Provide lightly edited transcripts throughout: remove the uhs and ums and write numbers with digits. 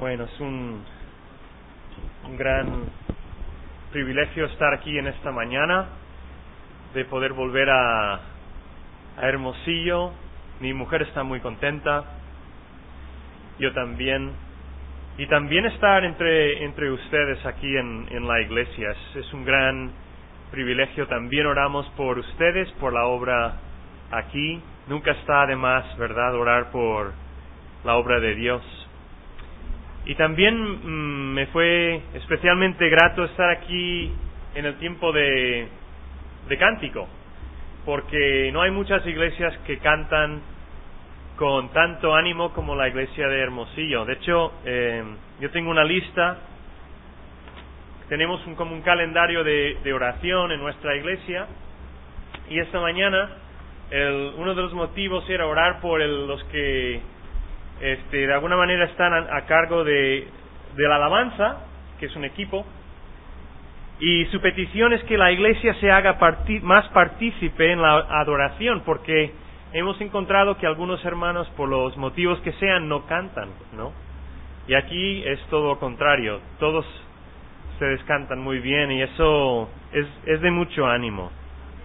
Bueno, es un gran privilegio estar aquí en esta mañana, de poder volver a Hermosillo. Mi mujer está muy contenta, yo también, y también estar entre ustedes aquí en la iglesia. Es un gran privilegio. También oramos por ustedes, por la obra aquí. Nunca está de más, ¿verdad?, orar por la obra de Dios. Y también me fue especialmente grato estar aquí en el tiempo de cántico, porque no hay muchas iglesias que cantan con tanto ánimo como la iglesia de Hermosillo. De hecho, yo tengo una lista, tenemos como un calendario de oración en nuestra iglesia, y esta mañana uno de los motivos era orar por los que de alguna manera están a cargo de la alabanza, que es un equipo, y su petición es que la iglesia se haga más partícipe en la adoración, porque hemos encontrado que algunos hermanos, por los motivos que sean, no cantan, ¿no? Y aquí es todo lo contrario, todos ustedes cantan muy bien, y eso es de mucho ánimo.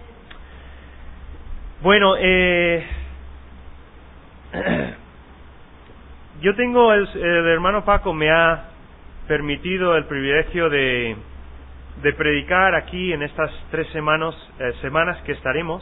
Bueno, yo tengo, el hermano Paco me ha permitido el privilegio de predicar aquí en estas 3 semanas que estaremos,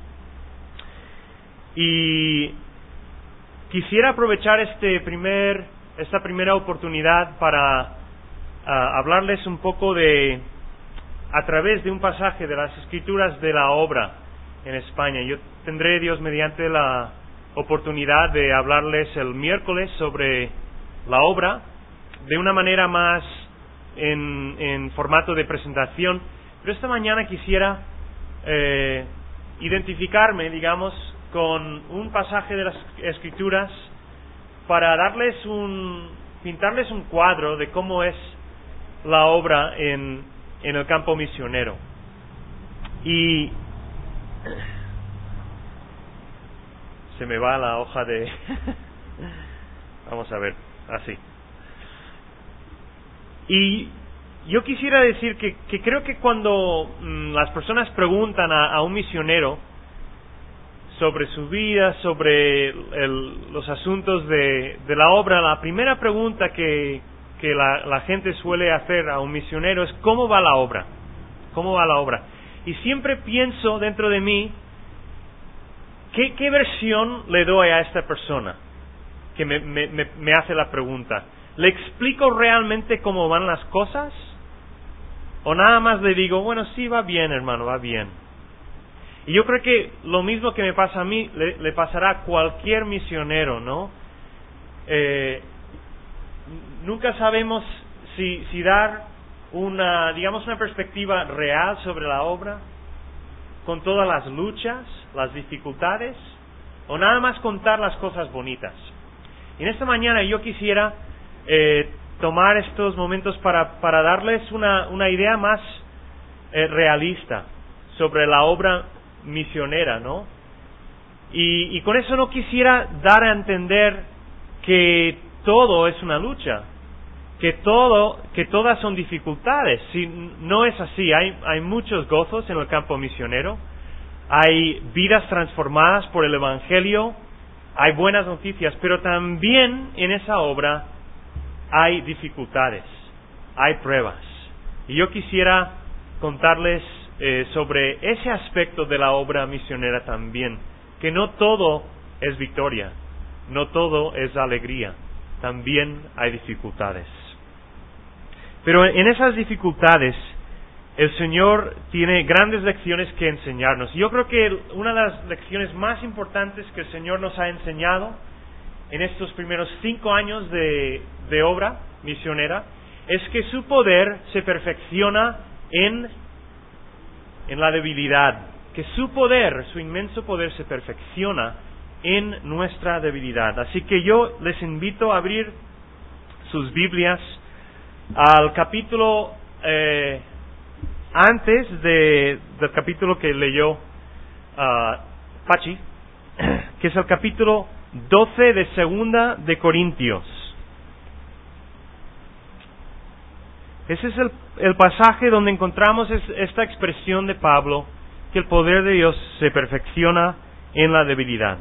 y quisiera aprovechar esta primera oportunidad para hablarles un poco a través de un pasaje de las Escrituras de la obra en España. Yo tendré, Dios mediante, la oportunidad de hablarles el miércoles sobre la obra de una manera más en formato de presentación, pero esta mañana quisiera identificarme, digamos, con un pasaje de las Escrituras para pintarles un cuadro de cómo es la obra en el campo misionero. Y se me va la hoja de vamos a ver, así. Y yo quisiera decir que creo que cuando las personas preguntan a un misionero sobre su vida, sobre los asuntos de la obra, la primera pregunta que la gente suele hacer a un misionero es: ¿cómo va la obra? ¿Cómo va la obra? Y siempre pienso dentro de mí, ¿qué versión le doy a esta persona que me hace la pregunta? ¿Le explico realmente cómo van las cosas? ¿O nada más le digo, bueno, sí, va bien, hermano, va bien? Y yo creo que lo mismo que me pasa a mí, le pasará a cualquier misionero, ¿no? Nunca sabemos si dar una perspectiva real sobre la obra, con todas las luchas, las dificultades, o nada más contar las cosas bonitas. Y en esta mañana yo quisiera tomar estos momentos para darles una idea más realista sobre la obra misionera, ¿no? Y con eso no quisiera dar a entender que todo es una lucha, que todas son dificultades. Si no es así, hay muchos gozos en el campo misionero, hay vidas transformadas por el Evangelio, hay buenas noticias, pero también en esa obra hay dificultades, hay pruebas. Y yo quisiera contarles sobre ese aspecto de la obra misionera también, que no todo es victoria, no todo es alegría, también hay dificultades. Pero en esas dificultades el Señor tiene grandes lecciones que enseñarnos. Yo creo que una de las lecciones más importantes que el Señor nos ha enseñado en estos primeros 5 años de obra misionera es que su poder se perfecciona en la debilidad, que su inmenso poder se perfecciona en nuestra debilidad. Así que yo les invito a abrir sus Biblias al capítulo antes del capítulo que leyó Pachi, que es el capítulo 12 de Segunda de Corintios. Ese es el pasaje donde encontramos esta expresión de Pablo, que el poder de Dios se perfecciona en la debilidad.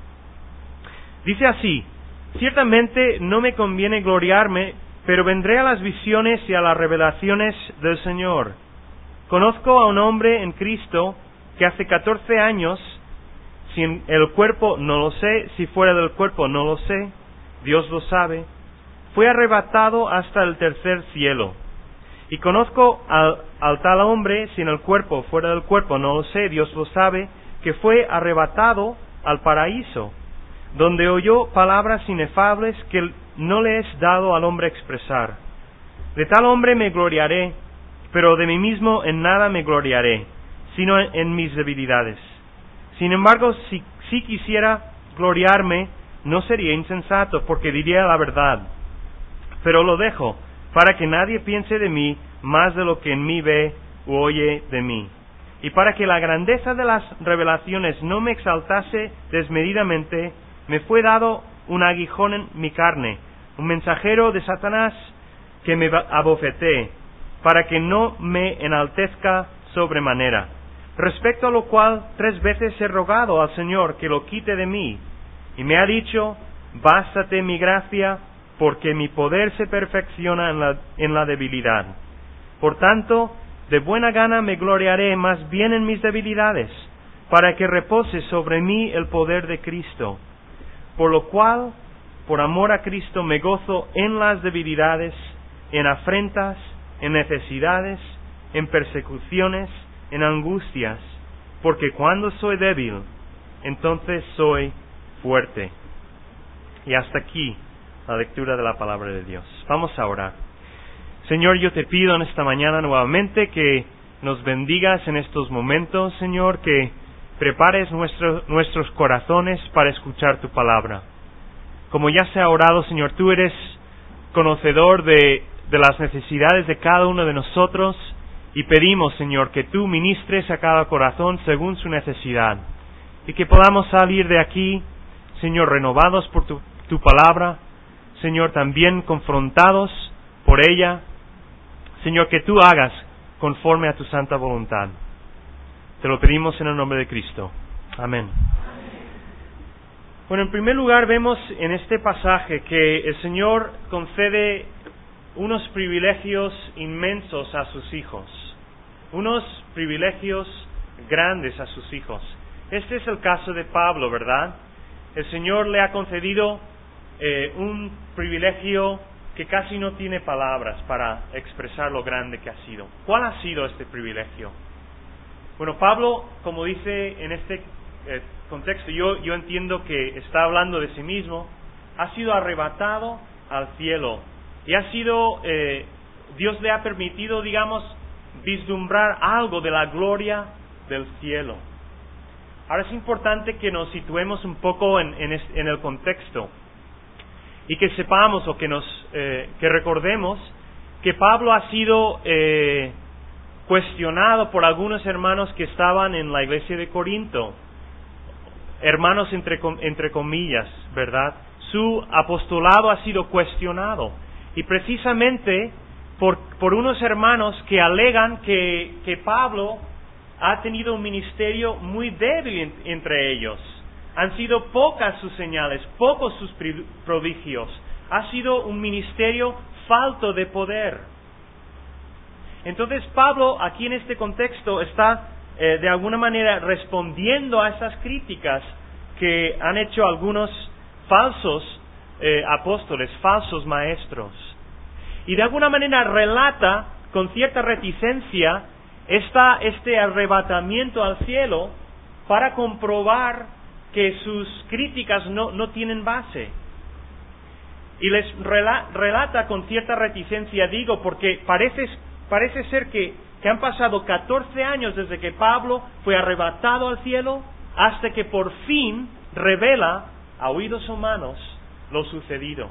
Dice así: ciertamente no me conviene gloriarme, pero vendré a las visiones y a las revelaciones del Señor. Conozco a un hombre en Cristo que hace 14 años, si en el cuerpo no lo sé, si fuera del cuerpo no lo sé, Dios lo sabe, fue arrebatado hasta el tercer cielo. Y conozco al tal hombre, si en el cuerpo, fuera del cuerpo, no lo sé, Dios lo sabe, que fue arrebatado al paraíso, donde oyó palabras inefables que no le es dado al hombre expresar. De tal hombre me gloriaré, pero de mí mismo en nada me gloriaré, sino en mis debilidades. Sin embargo, si quisiera gloriarme, no sería insensato, porque diría la verdad. Pero lo dejo, para que nadie piense de mí más de lo que en mí ve u oye de mí. Y para que la grandeza de las revelaciones no me exaltase desmedidamente, me fue dado un aguijón en mi carne, un mensajero de Satanás que me abofetee, para que no me enaltezca sobremanera. Respecto a lo cual 3 veces he rogado al Señor que lo quite de mí, y me ha dicho: bástate mi gracia, porque mi poder se perfecciona en la debilidad. Por tanto, de buena gana me gloriaré más bien en mis debilidades, para que repose sobre mí el poder de Cristo. Por lo cual, por amor a Cristo, me gozo en las debilidades, en afrentas, en necesidades, en persecuciones, en angustias, porque cuando soy débil, entonces soy fuerte. Y hasta aquí la lectura de la palabra de Dios. Vamos a orar. Señor, yo te pido en esta mañana nuevamente que nos bendigas en estos momentos, Señor, que prepares nuestros corazones para escuchar tu palabra. Como ya se ha orado, Señor, tú eres conocedor de las necesidades de cada uno de nosotros, y pedimos, Señor, que tú ministres a cada corazón según su necesidad, y que podamos salir de aquí, Señor, renovados por tu palabra, Señor, también confrontados por ella. Señor, que tú hagas conforme a tu santa voluntad. Te lo pedimos en el nombre de Cristo. Amén. Bueno, en primer lugar vemos en este pasaje que el Señor concede unos privilegios inmensos a sus hijos. Unos privilegios grandes a sus hijos. Este es el caso de Pablo, ¿verdad? El Señor le ha concedido un privilegio que casi no tiene palabras para expresar lo grande que ha sido. ¿Cuál ha sido este privilegio? Bueno, Pablo, como dice en este contexto, yo entiendo que está hablando de sí mismo, ha sido arrebatado al cielo y ha sido, Dios le ha permitido, digamos, vislumbrar algo de la gloria del cielo. Ahora es importante que nos situemos un poco en el contexto y que sepamos o que recordemos que Pablo ha sido cuestionado por algunos hermanos que estaban en la iglesia de Corinto, hermanos entre comillas, ¿verdad? Su apostolado ha sido cuestionado, y precisamente por unos hermanos que alegan que Pablo ha tenido un ministerio muy débil entre ellos. Han sido pocas sus señales, pocos sus prodigios. Ha sido un ministerio falto de poder. Entonces Pablo, aquí en este contexto, está de alguna manera respondiendo a esas críticas que han hecho algunos falsos apóstoles, falsos maestros. Y de alguna manera relata con cierta reticencia este arrebatamiento al cielo para comprobar que sus críticas no tienen base. Y les relata con cierta reticencia, digo, porque parece ser que han pasado 14 años desde que Pablo fue arrebatado al cielo hasta que por fin revela a oídos humanos lo sucedido.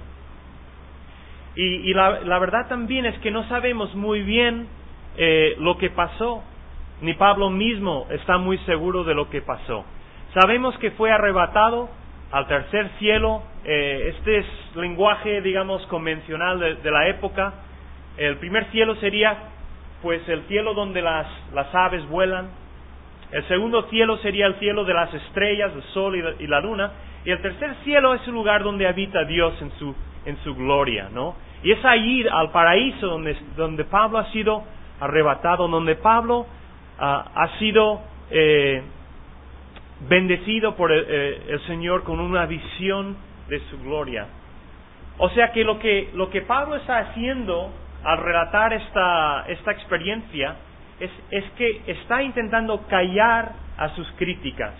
Y la verdad también es que no sabemos muy bien lo que pasó, ni Pablo mismo está muy seguro de lo que pasó. Sabemos que fue arrebatado al tercer cielo. Este es lenguaje, digamos, convencional de la época. El primer cielo sería pues el cielo donde las aves vuelan. El segundo cielo sería el cielo de las estrellas, el sol y la luna. Y el tercer cielo es el lugar donde habita Dios en su gloria, ¿no? Y es allí, al paraíso, donde Pablo ha sido arrebatado, donde Pablo ha sido bendecido por el Señor con una visión de su gloria. O sea que lo que Pablo está haciendo al relatar esta experiencia es que está intentando callar a sus críticas,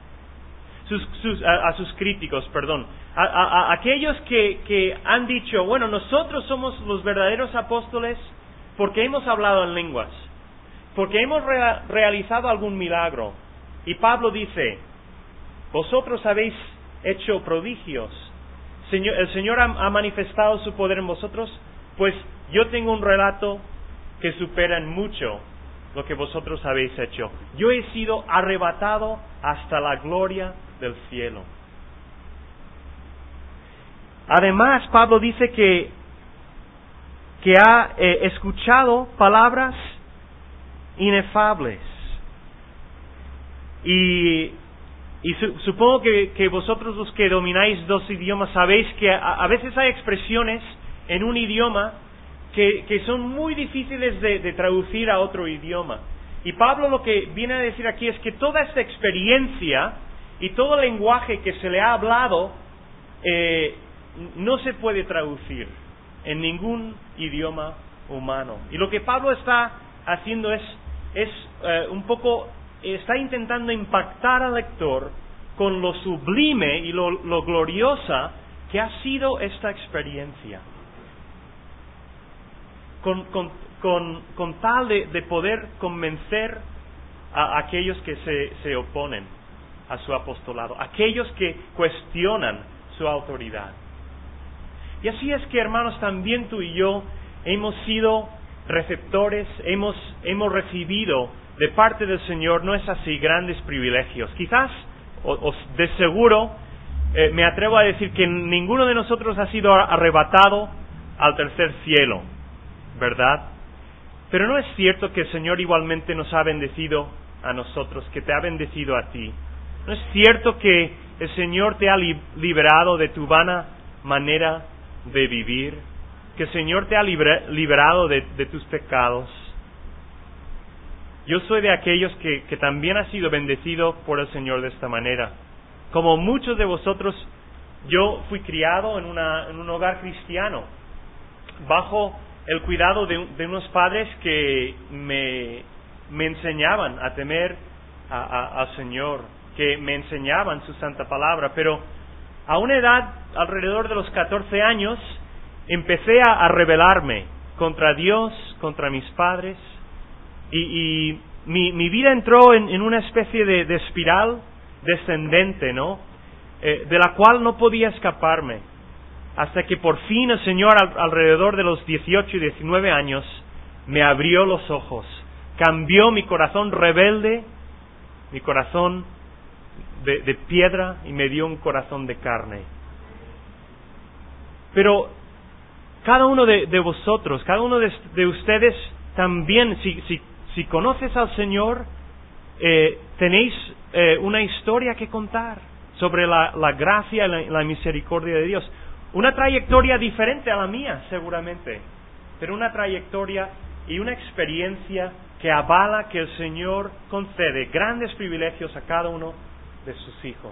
a sus críticos, perdón, a aquellos que han dicho, bueno, nosotros somos los verdaderos apóstoles porque hemos hablado en lenguas, porque hemos realizado algún milagro. Y Pablo dice, vosotros habéis hecho prodigios, el Señor ha manifestado su poder en vosotros, pues yo tengo un relato que supera en mucho lo que vosotros habéis hecho. Yo he sido arrebatado hasta la gloria del cielo. Además, Pablo dice que ha escuchado palabras inefables. Y supongo que vosotros, los que domináis dos idiomas, sabéis que a veces hay expresiones en un idioma que son muy difíciles de traducir a otro idioma. Y Pablo lo que viene a decir aquí es que toda esta experiencia y todo el lenguaje que se le ha hablado no se puede traducir en ningún idioma humano. Y lo que Pablo está haciendo es un poco, está intentando impactar al lector con lo sublime y lo gloriosa que ha sido esta experiencia. Con tal de poder convencer a aquellos que se oponen a su apostolado, aquellos que cuestionan su autoridad. Y así es que, hermanos, también tú y yo hemos sido receptores, hemos recibido de parte del Señor, no es así, grandes privilegios. Quizás, de seguro, me atrevo a decir que ninguno de nosotros ha sido arrebatado al tercer cielo, ¿verdad? Pero no es cierto que el Señor igualmente nos ha bendecido a nosotros, que te ha bendecido a ti. No es cierto que el Señor te ha liberado de tu vana manera de vivir, que el Señor te ha liberado de tus pecados. Yo soy de aquellos que también ha sido bendecido por el Señor de esta manera. Como muchos de vosotros, yo fui criado en un hogar cristiano, bajo el cuidado de unos padres que me enseñaban a temer al Señor, que me enseñaban su santa palabra. Pero a una edad, alrededor de los 14 años, empecé a rebelarme contra Dios, contra mis padres, y mi vida entró en una especie de espiral descendente, ¿no? De la cual no podía escaparme, hasta que por fin el Señor, alrededor de los 18 y 19 años, me abrió los ojos, cambió mi corazón rebelde, mi corazón de piedra, y me dio un corazón de carne. Pero cada uno de vosotros, cada uno de ustedes también, si conoces al Señor, tenéis una historia que contar sobre la gracia y la misericordia de Dios. Una trayectoria diferente a la mía, seguramente, pero una trayectoria y una experiencia que avala que el Señor concede grandes privilegios a cada uno de sus hijos.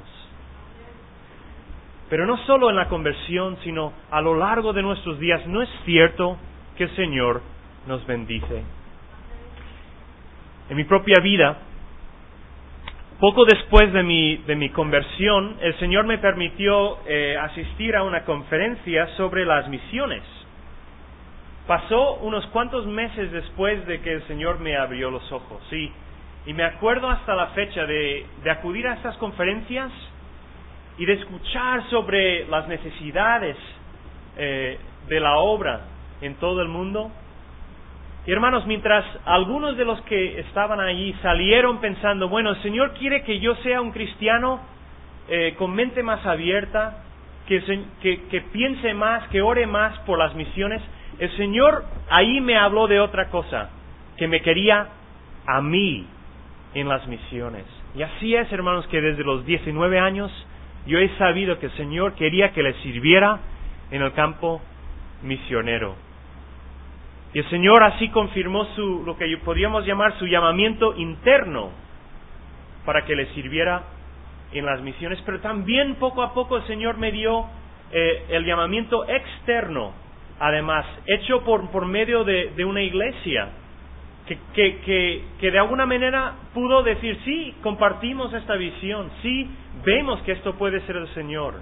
Pero no solo en la conversión, sino a lo largo de nuestros días. ¿No es cierto que el Señor nos bendice? En mi propia vida, poco después de mi conversión, el Señor me permitió asistir a una conferencia sobre las misiones. Pasó unos cuantos meses después de que el Señor me abrió los ojos, sí. Y me acuerdo hasta la fecha de acudir a estas conferencias y de escuchar sobre las necesidades de la obra en todo el mundo. Y hermanos, mientras algunos de los que estaban allí salieron pensando, bueno, el Señor quiere que yo sea un cristiano con mente más abierta, que piense más, que ore más por las misiones, el Señor ahí me habló de otra cosa, que me quería a mí en las misiones. Y así es, hermanos, que desde los 19 años yo he sabido que el Señor quería que le sirviera en el campo misionero. Y el Señor así confirmó lo que podríamos llamar su llamamiento interno para que le sirviera en las misiones, pero también poco a poco el Señor me dio el llamamiento externo, además, hecho por medio de una iglesia, que de alguna manera pudo decir, sí, compartimos esta visión, sí, vemos que esto puede ser el Señor.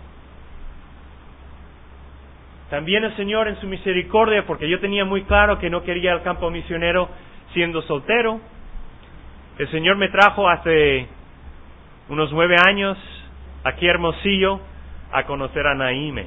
También el Señor en su misericordia, porque yo tenía muy claro que no quería el campo misionero siendo soltero, el Señor me trajo hace unos 9 años aquí a Hermosillo a conocer a Naime.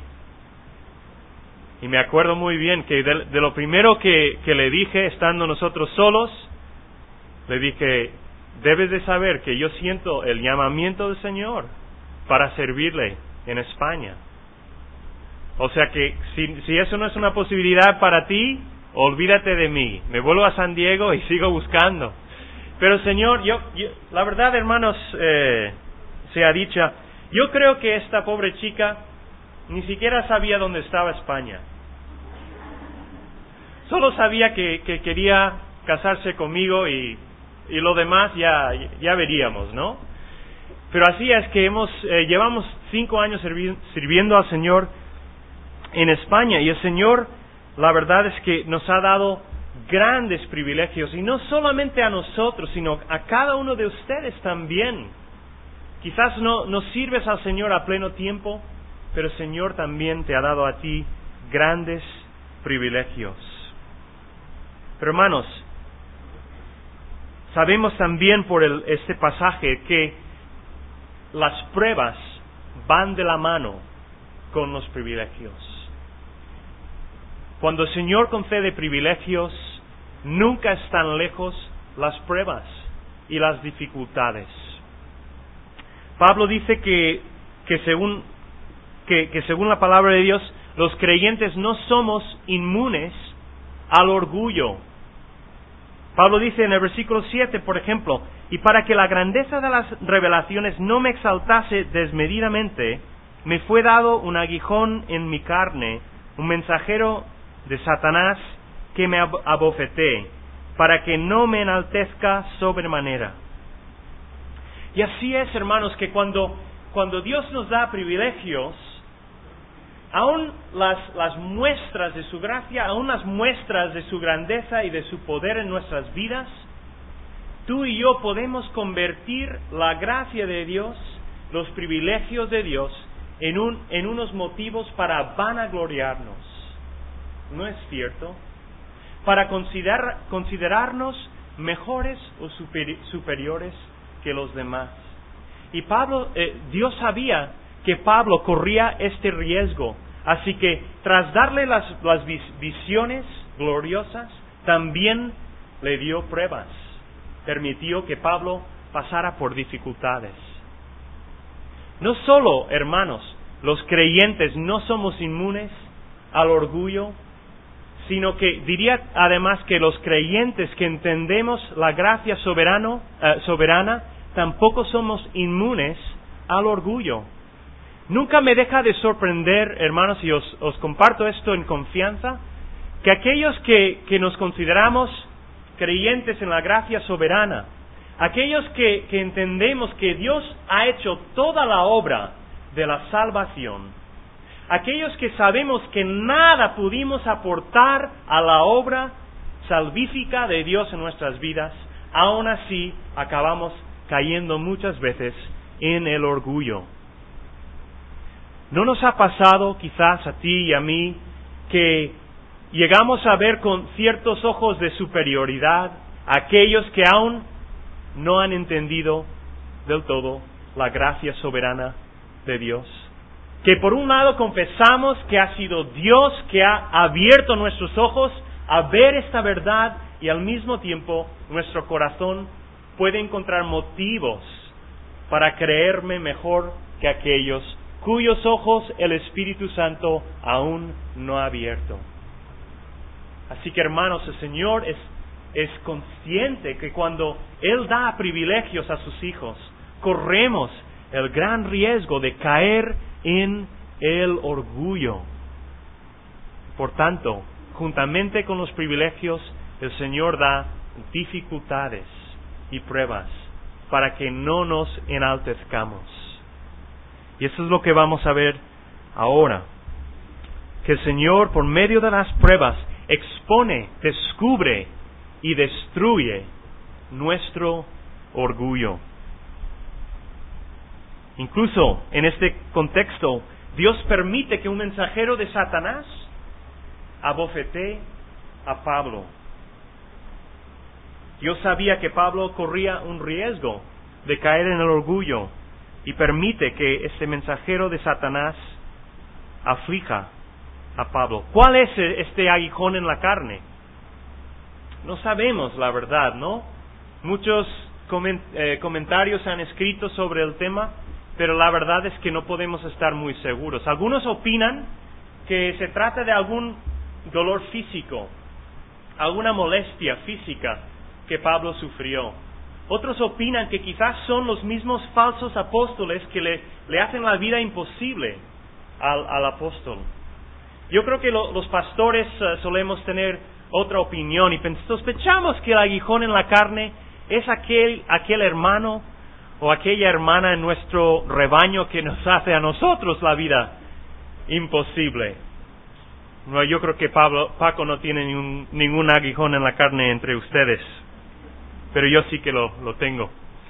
Y me acuerdo muy bien que de lo primero que le dije, estando nosotros solos, le dije, debes de saber que yo siento el llamamiento del Señor para servirle en España. O sea que si eso no es una posibilidad para ti, olvídate de mí. Me vuelvo a San Diego y sigo buscando. Pero Señor, yo la verdad, hermanos, sea dicha, yo creo que esta pobre chica ni siquiera sabía dónde estaba España. Solo sabía que quería casarse conmigo y lo demás ya veríamos, ¿no? Pero así es que llevamos 5 años sirviendo al Señor en España, y el Señor, la verdad es que nos ha dado grandes privilegios, y no solamente a nosotros, sino a cada uno de ustedes también. Quizás no sirves al Señor a pleno tiempo, pero el Señor también te ha dado a ti grandes privilegios. Pero hermanos, sabemos también por este pasaje que las pruebas van de la mano con los privilegios. Cuando el Señor concede privilegios, nunca están lejos las pruebas y las dificultades. Pablo dice que según la palabra de Dios, los creyentes no somos inmunes al orgullo. Pablo dice en el versículo 7, por ejemplo, y para que la grandeza de las revelaciones no me exaltase desmedidamente, me fue dado un aguijón en mi carne, un mensajero de Satanás que me abofetee, para que no me enaltezca sobremanera. Y así es, hermanos, que cuando Dios nos da privilegios, aún las muestras de su gracia, aún las muestras de su grandeza y de su poder en nuestras vidas, tú y yo podemos convertir la gracia de Dios, los privilegios de Dios, en unos motivos para vanagloriarnos. ¿No es cierto? Para considerarnos mejores o superiores que los demás. Y Dios sabía que Pablo corría este riesgo, así que tras darle las visiones gloriosas, también le dio pruebas. Permitió que Pablo pasara por dificultades. No solo, hermanos, los creyentes no somos inmunes al orgullo, sino que diría además que los creyentes que entendemos la gracia soberana, tampoco somos inmunes al orgullo. Nunca me deja de sorprender, hermanos, y os comparto esto en confianza, que aquellos que nos consideramos creyentes en la gracia soberana, aquellos que entendemos que Dios ha hecho toda la obra de la salvación, aquellos que sabemos que nada pudimos aportar a la obra salvífica de Dios en nuestras vidas, aún así acabamos cayendo muchas veces en el orgullo. ¿No nos ha pasado quizás a ti y a mí que llegamos a ver con ciertos ojos de superioridad a aquellos que aún no han entendido del todo la gracia soberana de Dios? Que por un lado confesamos que ha sido Dios que ha abierto nuestros ojos a ver esta verdad, y al mismo tiempo nuestro corazón puede encontrar motivos para creerme mejor que aquellos cuyos ojos el Espíritu Santo aún no ha abierto. Así que, hermanos, el Señor es consciente que cuando Él da privilegios a sus hijos, corremos el gran riesgo de caer en el orgullo. Por tanto, juntamente con los privilegios, el Señor da dificultades y pruebas para que no nos enaltezcamos. Y eso es lo que vamos a ver ahora. Que el Señor, por medio de las pruebas, expone, descubre y destruye nuestro orgullo. Incluso en este contexto, Dios permite que un mensajero de Satanás abofetee a Pablo. Dios sabía que Pablo corría un riesgo de caer en el orgullo y permite que este mensajero de Satanás aflija a Pablo. ¿Cuál es este aguijón en la carne? No sabemos la verdad, ¿no? Muchos comentarios han escrito sobre el tema, pero la verdad es que no podemos estar muy seguros. Algunos opinan que se trata de algún dolor físico, alguna molestia física que Pablo sufrió. Otros opinan que quizás son los mismos falsos apóstoles que le hacen la vida imposible al apóstol. Yo creo que los pastores solemos tener otra opinión y sospechamos que el aguijón en la carne es aquel hermano o aquella hermana en nuestro rebaño que nos hace a nosotros la vida imposible. No, yo creo que Paco no tiene ningún aguijón en la carne entre ustedes, pero yo sí que lo tengo.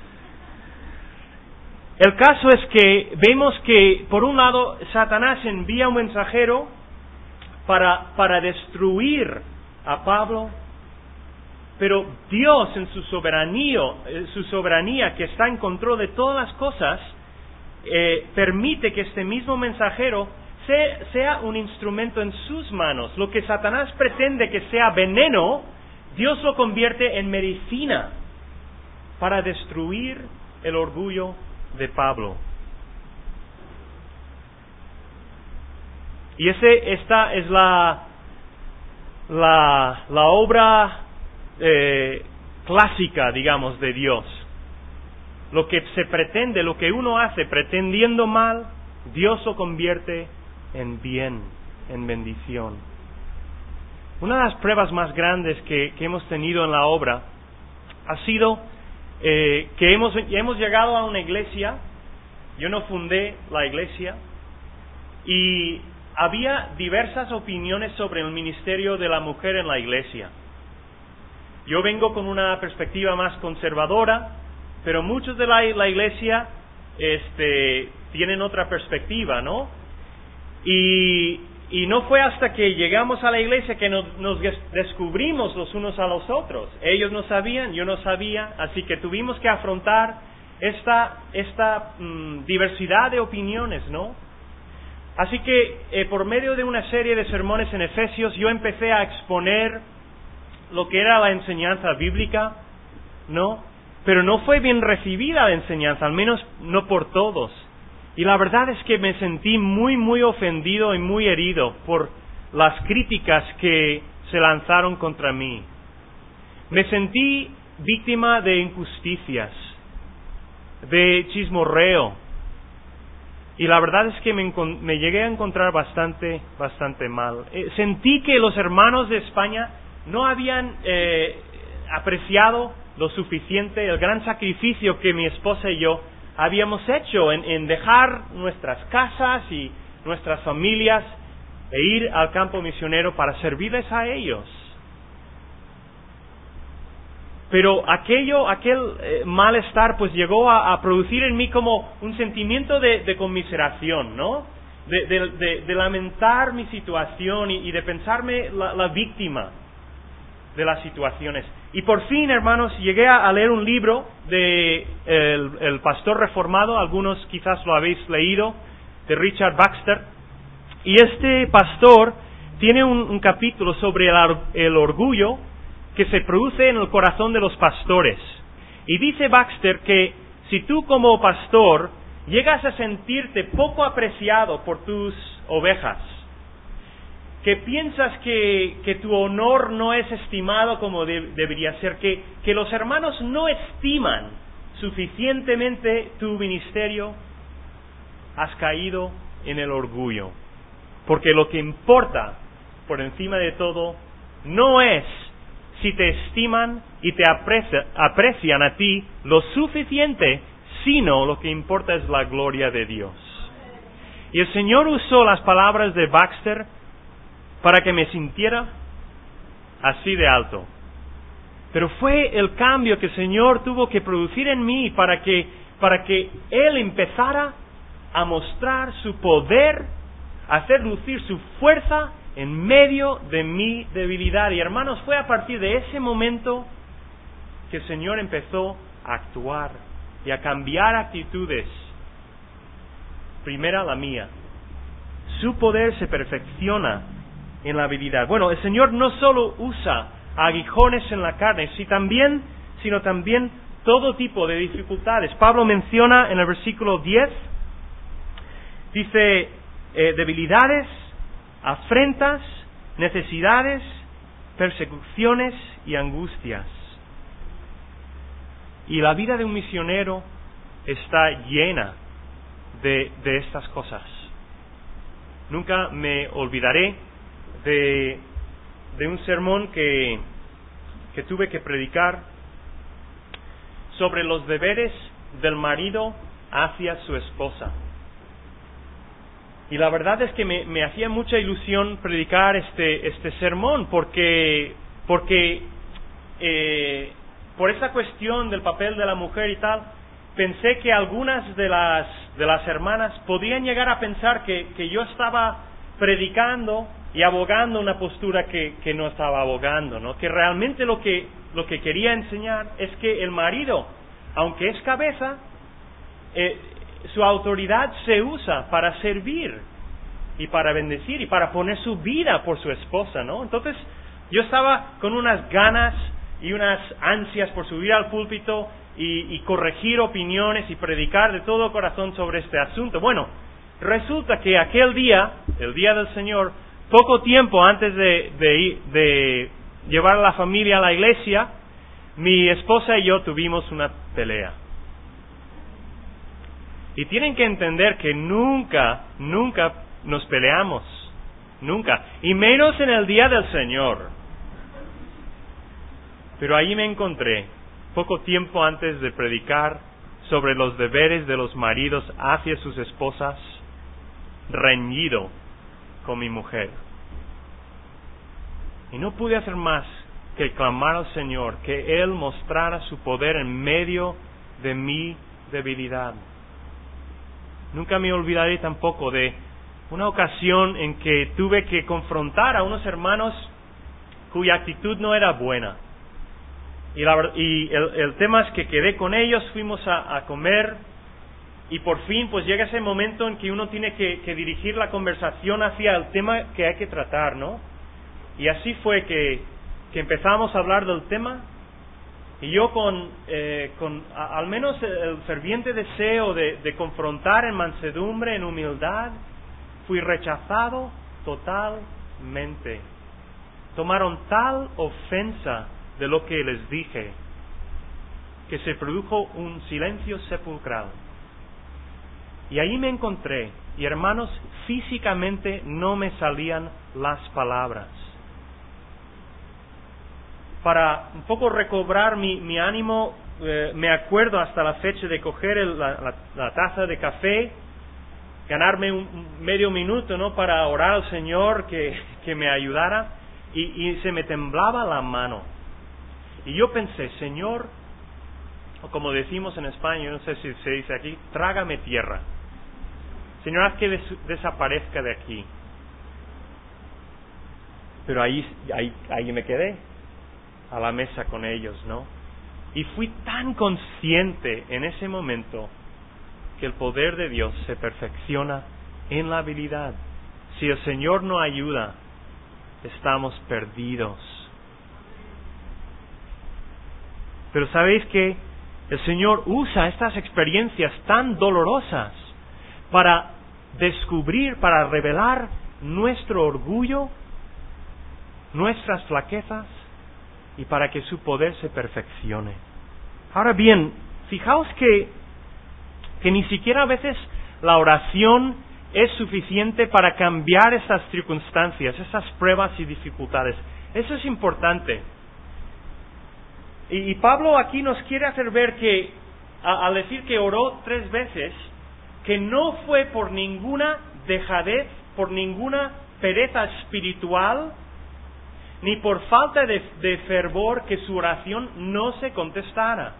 El caso es que vemos que, por un lado, Satanás envía un mensajero para destruir a Pablo, pero Dios en su soberanía que está en control de todas las cosas, permite que este mismo mensajero sea un instrumento en sus manos. Lo que Satanás pretende que sea veneno, Dios lo convierte en medicina para destruir el orgullo de Pablo. Y esta es la obra clásica, digamos, de Dios. Lo que se pretende, lo que uno hace pretendiendo mal, Dios lo convierte en bien, en bendición. Una de las pruebas más grandes que hemos tenido en la obra ha sido que hemos llegado a una iglesia. Yo no fundé la iglesia y había diversas opiniones sobre el ministerio de la mujer en la iglesia. Yo vengo con una perspectiva más conservadora, pero muchos de la iglesia tienen otra perspectiva, ¿no? Y no fue hasta que llegamos a la iglesia que nos descubrimos los unos a los otros. Ellos no sabían, yo no sabía, así que tuvimos que afrontar esta diversidad de opiniones, ¿no? Así que por medio de una serie de sermones en Efesios yo empecé a exponer lo que era la enseñanza bíblica, ¿no? Pero no fue bien recibida la enseñanza, al menos no por todos. Y la verdad es que me sentí muy, muy ofendido y muy herido por las críticas que se lanzaron contra mí. Me sentí víctima de injusticias, de chismorreo. Y la verdad es que me llegué a encontrar bastante mal. Sentí que los hermanos de España no habían apreciado lo suficiente el gran sacrificio que mi esposa y yo habíamos hecho en dejar nuestras casas y nuestras familias e ir al campo misionero para servirles a ellos. Pero aquel malestar pues llegó a producir en mí como un sentimiento de conmiseración, ¿no? De lamentar mi situación y de pensarme la víctima de las situaciones. Y por fin, hermanos, llegué a leer un libro de el pastor reformado, algunos quizás lo habéis leído, de Richard Baxter. Y este pastor tiene un capítulo sobre el orgullo que se produce en el corazón de los pastores. Y dice Baxter que si tú como pastor llegas a sentirte poco apreciado por tus ovejas, que piensas que tu honor no es estimado como debería ser, que los hermanos no estiman suficientemente tu ministerio, has caído en el orgullo. Porque lo que importa, por encima de todo, no es si te estiman y te aprecian a ti lo suficiente, sino lo que importa es la gloria de Dios. Y el Señor usó las palabras de Baxter para que me sintiera así de alto. Pero fue el cambio que el Señor tuvo que producir en mí para que Él empezara a mostrar su poder, a hacer lucir su fuerza en medio de mi debilidad. Y hermanos, fue a partir de ese momento que el Señor empezó a actuar y a cambiar actitudes. Primera la mía. Su poder se perfecciona en la habilidad. Bueno, el Señor no solo usa aguijones en la carne, sino también todo tipo de dificultades. Pablo menciona en el versículo 10, dice, debilidades, afrentas, necesidades, persecuciones y angustias. Y la vida de un misionero está llena de estas cosas. Nunca me olvidaré de un sermón que tuve que predicar sobre los deberes del marido hacia su esposa. Y la verdad es que me hacía mucha ilusión predicar este sermón, porque por esa cuestión del papel de la mujer y tal, pensé que algunas de las hermanas podían llegar a pensar que yo estaba predicando y abogando una postura que no estaba abogando, ¿no? Que realmente lo que quería enseñar es que el marido, aunque es cabeza, su autoridad se usa para servir y para bendecir y para poner su vida por su esposa, ¿no? Entonces yo estaba con unas ganas y unas ansias por subir al púlpito y corregir opiniones y predicar de todo corazón sobre este asunto. Bueno, resulta que aquel día, el día del Señor, poco tiempo antes de llevar a la familia a la iglesia, mi esposa y yo tuvimos una pelea. Y tienen que entender que nunca nos peleamos. Nunca. Y menos en el día del Señor. Pero ahí me encontré, poco tiempo antes de predicar sobre los deberes de los maridos hacia sus esposas, reñido con mi mujer. Y no pude hacer más que clamar al Señor que Él mostrara su poder en medio de mi debilidad. Nunca me olvidaré tampoco de una ocasión en que tuve que confrontar a unos hermanos cuya actitud no era buena. Y el tema es que quedé con ellos, fuimos a comer, y por fin pues llega ese momento en que uno tiene que dirigir la conversación hacia el tema que hay que tratar, ¿no? Y así fue que empezamos a hablar del tema, y yo con al menos el ferviente deseo de confrontar en mansedumbre, en humildad, fui rechazado totalmente. Tomaron tal ofensa de lo que les dije que se produjo un silencio sepulcral. Y ahí me encontré, y hermanos, físicamente no me salían las palabras. Para un poco recobrar mi ánimo, me acuerdo hasta la fecha de coger la taza de café, ganarme un medio minuto, ¿no?, para orar al Señor que me ayudara, y se me temblaba la mano. Y yo pensé, Señor, o como decimos en España, no sé si se dice aquí, trágame tierra. Señor, haz que desaparezca de aquí. Pero ahí me quedé, a la mesa con ellos, ¿no? Y fui tan consciente en ese momento que el poder de Dios se perfecciona en la habilidad. Si el Señor no ayuda, estamos perdidos. Pero ¿sabéis qué? El Señor usa estas experiencias tan dolorosas para descubrir, para revelar nuestro orgullo nuestras flaquezas y para que su poder se perfeccione. Ahora bien, fijaos que ni siquiera a veces la oración es suficiente para cambiar esas circunstancias, esas pruebas y dificultades. Eso es importante. Y Pablo aquí nos quiere hacer ver que, al decir que oró 3 veces, que no fue por ninguna dejadez, por ninguna pereza espiritual, ni por falta de fervor que su oración no se contestara.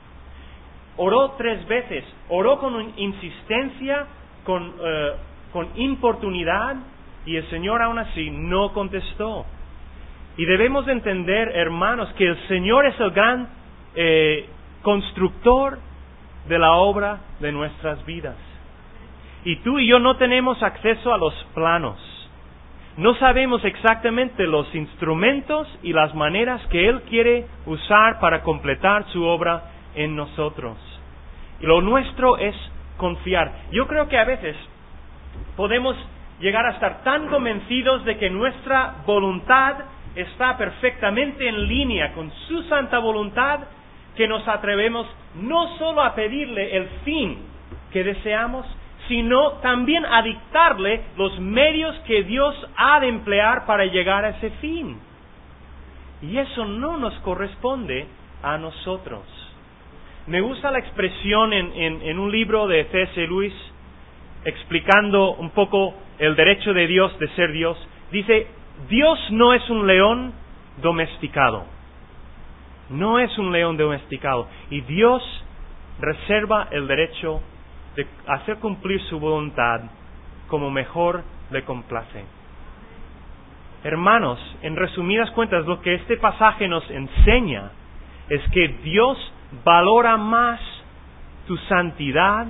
Oró 3 veces, oró con insistencia, con importunidad, y el Señor aún así no contestó. Y debemos entender, hermanos, que el Señor es el gran constructor de la obra de nuestras vidas. Y tú y yo no tenemos acceso a los planos. No sabemos exactamente los instrumentos y las maneras que Él quiere usar para completar su obra en nosotros. Y lo nuestro es confiar. Yo creo que a veces podemos llegar a estar tan convencidos de que nuestra voluntad está perfectamente en línea con su santa voluntad, que nos atrevemos no solo a pedirle el fin que deseamos, sino también a dictarle los medios que Dios ha de emplear para llegar a ese fin. Y eso no nos corresponde a nosotros. Me gusta la expresión en un libro de C.S. Lewis, explicando un poco el derecho de Dios de ser Dios. Dice: Dios no es un león domesticado. No es un león domesticado. Y Dios reserva el derecho de hacer cumplir su voluntad como mejor le complace. Hermanos, en resumidas cuentas, lo que este pasaje nos enseña es que Dios valora más tu santidad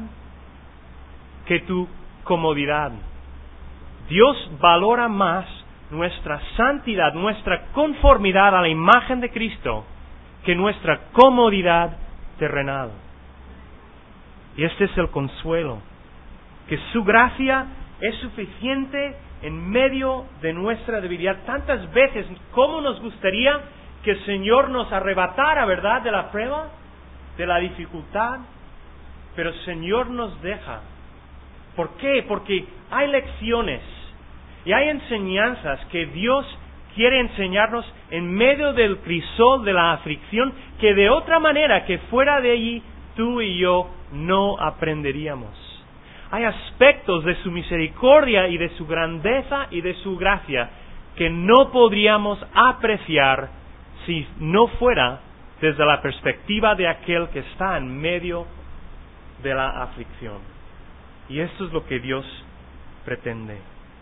que tu comodidad. Dios valora más nuestra santidad, nuestra conformidad a la imagen de Cristo, que nuestra comodidad terrenal. Y este es el consuelo, que su gracia es suficiente en medio de nuestra debilidad. Tantas veces, ¿cómo nos gustaría que el Señor nos arrebatara, verdad, de la prueba, de la dificultad? Pero el Señor nos deja. ¿Por qué? Porque hay lecciones y hay enseñanzas que Dios quiere enseñarnos en medio del crisol de la aflicción, que de otra manera que fuera de allí tú y yo no aprenderíamos. Hay aspectos de su misericordia y de su grandeza y de su gracia que no podríamos apreciar si no fuera desde la perspectiva de aquel que está en medio de la aflicción. Y esto es lo que Dios pretende.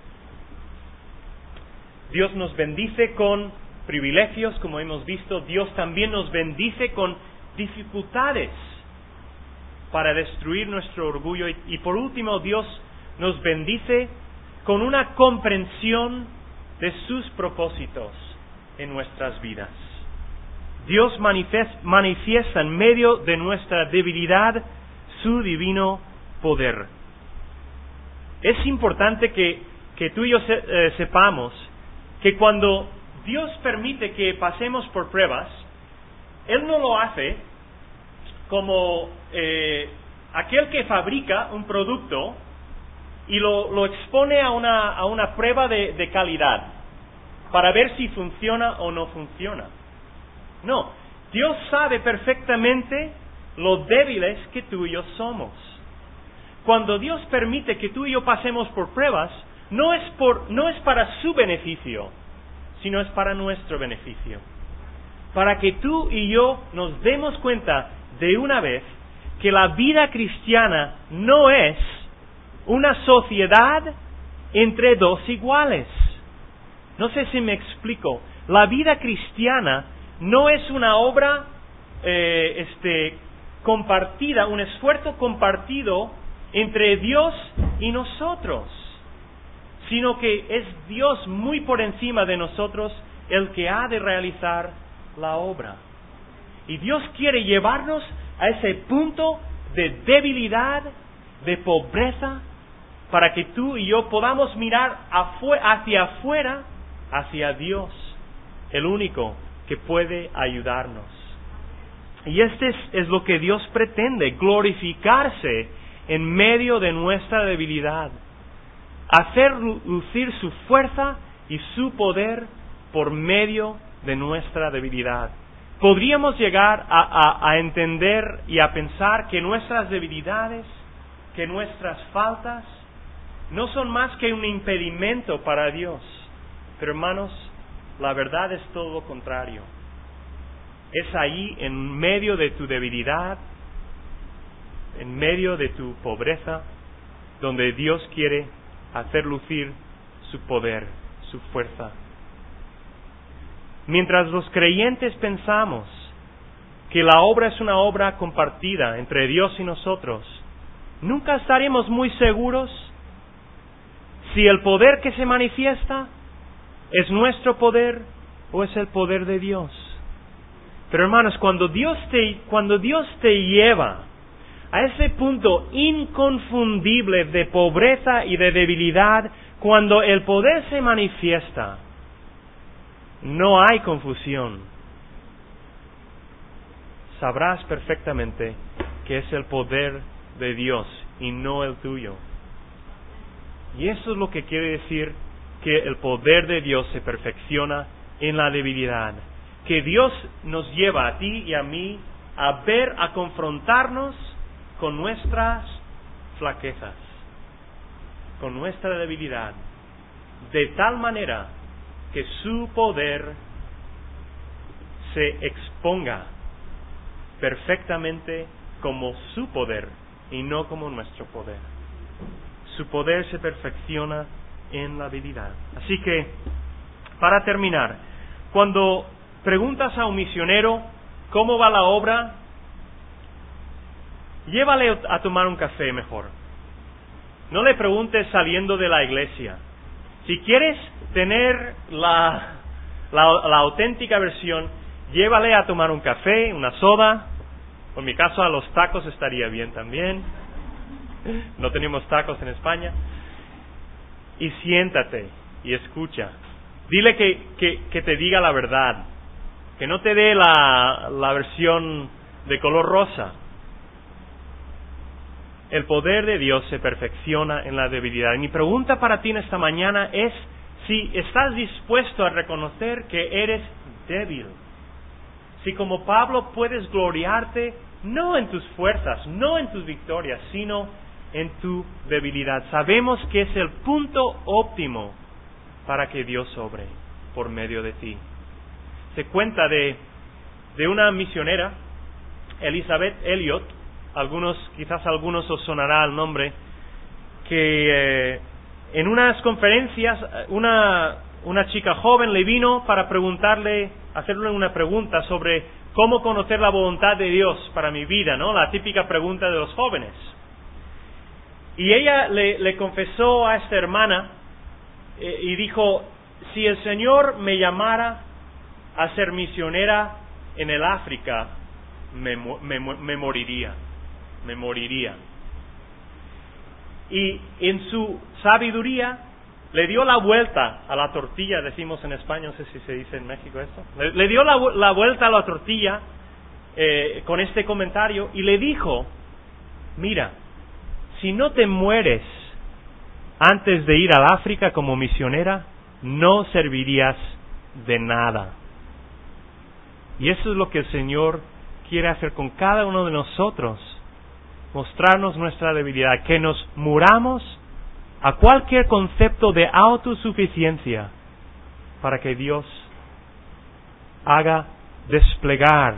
Dios nos bendice con privilegios, como hemos visto. Dios también nos bendice con dificultades para destruir nuestro orgullo. Y por último, Dios nos bendice con una comprensión de sus propósitos en nuestras vidas. Dios manifiesta en medio de nuestra debilidad su divino poder. Es importante que tú y yo sepamos que cuando Dios permite que pasemos por pruebas, Él no lo hace como aquel que fabrica un producto y lo expone a una prueba de calidad para ver si funciona o no funciona. No, Dios sabe perfectamente lo débiles que tú y yo somos. Cuando Dios permite que tú y yo pasemos por pruebas, no es para su beneficio, sino es para nuestro beneficio. Para que tú y yo nos demos cuenta de una vez que la vida cristiana no es una sociedad entre dos iguales. No sé si me explico. La vida cristiana no es una obra compartida, un esfuerzo compartido entre Dios y nosotros, sino que es Dios muy por encima de nosotros el que ha de realizar la obra. Y Dios quiere llevarnos a ese punto de debilidad, de pobreza, para que tú y yo podamos mirar hacia afuera, hacia Dios, el único que puede ayudarnos. Y es lo que Dios pretende, glorificarse en medio de nuestra debilidad, hacer lucir su fuerza y su poder por medio de nuestra debilidad. Podríamos llegar a entender y a pensar que nuestras debilidades, que nuestras faltas, no son más que un impedimento para Dios. Pero hermanos, la verdad es todo lo contrario. Es ahí, en medio de tu debilidad, en medio de tu pobreza, donde Dios quiere hacer lucir su poder, su fuerza. Mientras los creyentes pensamos que la obra es una obra compartida entre Dios y nosotros, nunca estaremos muy seguros si el poder que se manifiesta es nuestro poder o es el poder de Dios. Pero hermanos, cuando Dios te lleva a ese punto inconfundible de pobreza y de debilidad, cuando el poder se manifiesta, no hay confusión. Sabrás perfectamente que es el poder de Dios y no el tuyo. Y eso es lo que quiere decir que el poder de Dios se perfecciona en la debilidad. Que Dios nos lleva a ti y a mí a confrontarnos con nuestras flaquezas, con nuestra debilidad, de tal manera que su poder se exponga perfectamente como su poder y no como nuestro poder. Su poder se perfecciona en la debilidad. Así que, para terminar, cuando preguntas a un misionero cómo va la obra, llévale a tomar un café mejor. No le preguntes saliendo de la iglesia. Si quieres tener la auténtica versión, llévale a tomar un café, una soda. En mi caso, a los tacos estaría bien también. No tenemos tacos en España. Y siéntate y escucha. Dile que te diga la verdad. Que no te dé la versión de color rosa. El poder de Dios se perfecciona en la debilidad. Y mi pregunta para ti en esta mañana es si estás dispuesto a reconocer que eres débil. Si como Pablo puedes gloriarte no en tus fuerzas, no en tus victorias, sino en tu debilidad. Sabemos que es el punto óptimo para que Dios obre por medio de ti. Se cuenta de una misionera, Elisabeth Elliot. Quizás a algunos os sonará el nombre, que en unas conferencias una chica joven le vino para hacerle una pregunta sobre cómo conocer la voluntad de Dios para mi vida, ¿no? La típica pregunta de los jóvenes. Y ella le confesó a esta hermana y dijo, si el Señor me llamara a ser misionera en el África, me moriría. Y en su sabiduría le dio la vuelta a la tortilla, decimos en España, no sé si se dice en México esto. Le dio la vuelta a la tortilla con este comentario y le dijo, mira, si no te mueres antes de ir al África como misionera, no servirías de nada. Y eso es lo que el Señor quiere hacer con cada uno de nosotros. Mostrarnos nuestra debilidad, que nos muramos a cualquier concepto de autosuficiencia para que Dios haga desplegar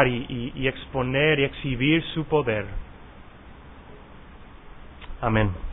y exponer y exhibir su poder. Amén.